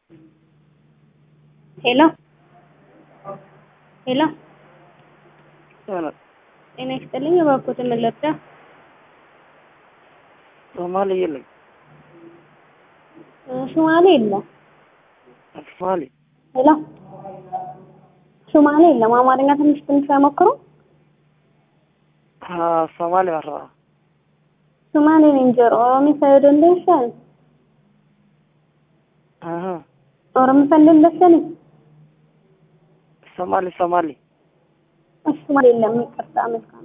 Hello. Hello. Hello. እኔ ስጥልኝ ባኮተ መለጣ ሶማሌ የለም። ሶማሌ የለም። ሶማሌ ሄሎ ሶማሌ የለም። አማርኛ ትንሽ ትንሽ አይሞክሩ? ሶማሌ አራ ሶማሌ እንጀሮ ኦሮሚያ እንደሻል ኦሮሚያ እንደሻል ሶማሌ ሶማሌ የለም። ይቅርታ